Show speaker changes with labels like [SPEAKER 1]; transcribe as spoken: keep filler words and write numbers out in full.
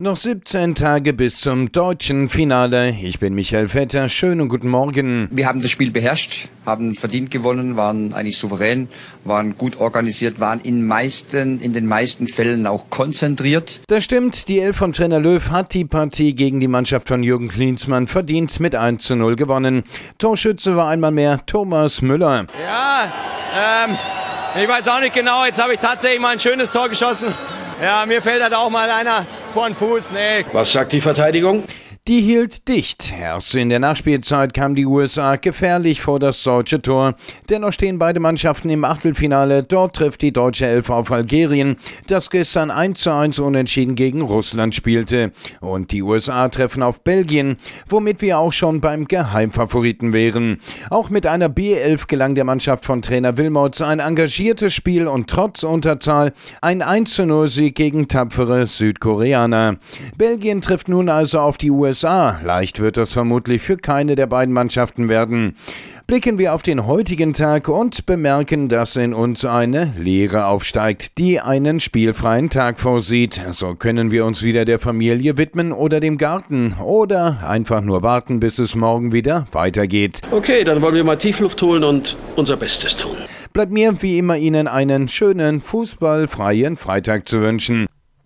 [SPEAKER 1] Noch siebzehn Tage bis zum deutschen Finale. Ich bin Michael Vetter. Schönen guten Morgen.
[SPEAKER 2] Wir haben das Spiel beherrscht, haben verdient gewonnen, waren eigentlich souverän, waren gut organisiert, waren in, meisten, in den meisten Fällen auch konzentriert.
[SPEAKER 1] Das stimmt. Die Elf von Trainer Löw hat die Partie gegen die Mannschaft von Jürgen Klinsmann verdient mit eins zu null gewonnen. Torschütze war einmal mehr Thomas Müller.
[SPEAKER 3] Ja, ähm, ich weiß auch nicht genau. Jetzt habe ich tatsächlich mal ein schönes Tor geschossen. Ja, mir fällt halt auch mal einer vor den Fuß. Nee.
[SPEAKER 4] Was sagt die Verteidigung?
[SPEAKER 1] Die hielt dicht. Erst in der Nachspielzeit kamen die U S A gefährlich vor das deutsche Tor. Dennoch stehen beide Mannschaften im Achtelfinale. Dort trifft die deutsche Elf auf Algerien, das gestern eins zu eins unentschieden gegen Russland spielte. Und die U S A treffen auf Belgien, womit wir auch schon beim Geheimfavoriten wären. Auch mit einer B elf gelang der Mannschaft von Trainer Wilmots ein engagiertes Spiel und trotz Unterzahl ein eins zu null Sieg gegen tapfere Südkoreaner. Belgien trifft nun also auf die U S A. Leicht wird das vermutlich für keine der beiden Mannschaften werden. Blicken wir auf den heutigen Tag und bemerken, dass in uns eine Leere aufsteigt, die einen spielfreien Tag vorsieht. So können wir uns wieder der Familie widmen oder dem Garten oder einfach nur warten, bis es morgen wieder weitergeht.
[SPEAKER 4] Okay, dann wollen wir mal Tiefluft holen und unser Bestes tun.
[SPEAKER 1] Bleibt mir wie immer Ihnen einen schönen fußballfreien Freitag zu wünschen.